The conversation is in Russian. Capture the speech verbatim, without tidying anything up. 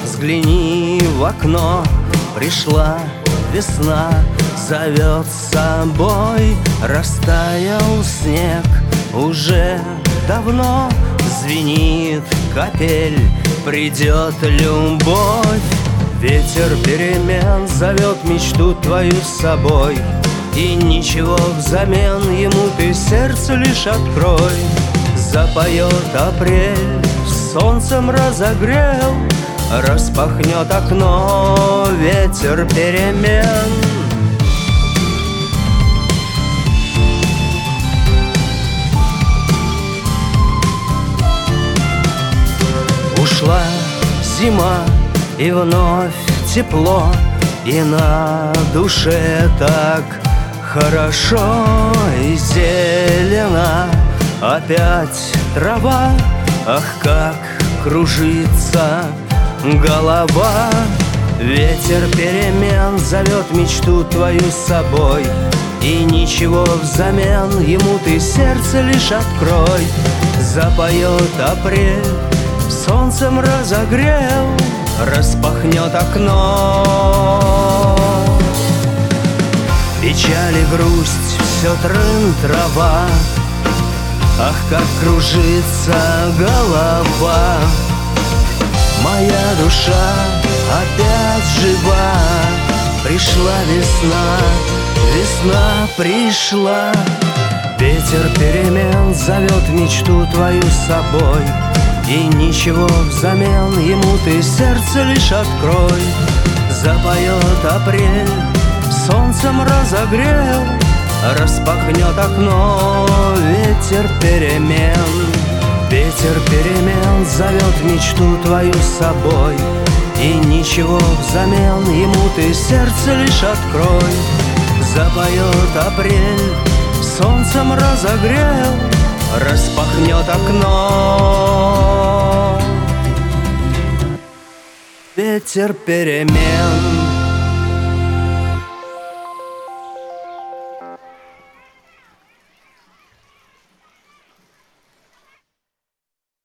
взгляни в окно. Пришла весна, зовет с собой. Растаял снег уже давно. Звенит капель, придет любовь. Ветер перемен зовет мечту твою с собой. И ничего взамен ему ты сердце лишь открой. Запоет апрель, солнцем разогрел. Распахнет окно ветер перемен. Ушла зима, и вновь тепло, и на душе так хорошо. И зелена опять трава, ах, как кружится голова. Ветер перемен зовет мечту твою с собой. И ничего взамен ему ты сердце лишь открой. Запоет апрель, солнцем разогрел. Распахнет окно. Печаль и грусть, все трын-трава. Ах, как кружится голова. Моя душа опять жива. Пришла весна, весна пришла. Ветер перемен зовет мечту твою с собой. И ничего взамен ему ты сердце лишь открой. Запоет апрель, солнцем разогрел. Распахнет окно ветер перемен. Ветер перемен зовет мечту твою с собой. И ничего взамен ему ты сердце лишь открой. Запоет апрель, солнцем разогрел. Распахнет окно ветер перемен.